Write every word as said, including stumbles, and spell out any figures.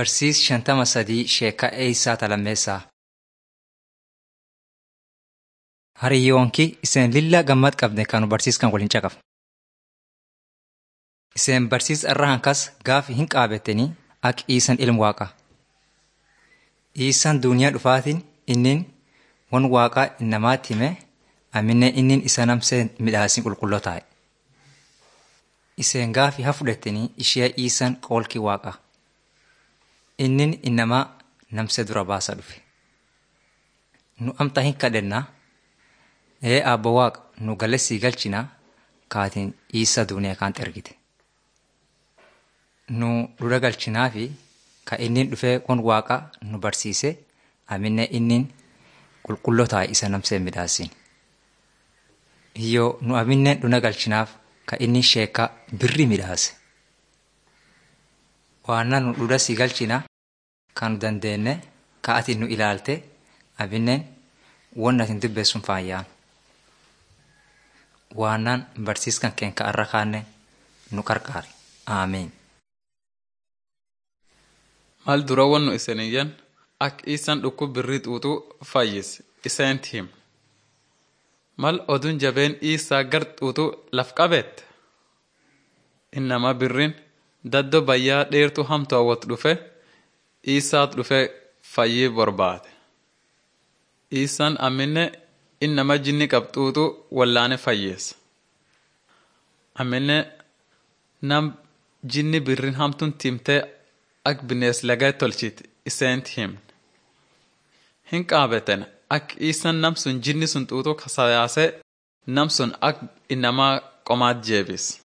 Barsiis shantama sadii sheeka eeysaa talammeessaa. Hariyyoonki iseen lilla gammad qabne kanu barsiiskan waliin caqaf. Iseen barsiis irra hankas gaafi hin qaabettanii ak iisan ilmu waaqa. Iisan duuniyaa dhufaatiin innin wan waaqaa innamaatti hime amminne innin isa namsee midhaasin qulqulloo taa'e. Iseen gaafi haa fudhattanii ishee iisan qoolki waaqa. Innin innamaa namse dura baasa dhufe. Nu amta hin kadhennaa. Ee abba waaqa nu galesii galchinaa kaatiin iisa duuniyaa kaant ergite. Nu dura galchinaa fi ka innin dhufee kun waaqa nu barsiise aminne innin qulqulloo taa'e isa namsee midhaasin. Hiyyoo nu aminne duna galchinaaf ka inni sheeka birri midhaase. Waanna nu dura si galchina kan dandeenne ka ati nu ilaalte aminne wonna tin dubbeessun faayyaan. Waannan barsiiskan keenka arra kaanne nu qarqaari. Aameen. Mal dura wannu iseniyyan ak iisan dhukku birrii xuuxuu fayyis iseent him. Mal odun jabeen iisaa gar xuuxuu laf qabeette. Innama birrin daddo bayyaa dheertu hamtu hawwat dhufe iisaat dhufe fayyii borbaate. Iisan amminne innama jinni qabxuutu wallaane fayyeessa. Amminne nam jinni birrin hamtun timtee ak binees lagay tolchit iseent himne. Hin qaabeten ak iisan nam sun jinni sun xuuxuu kasayaase nam sun ak innamaa qomaat jeebis.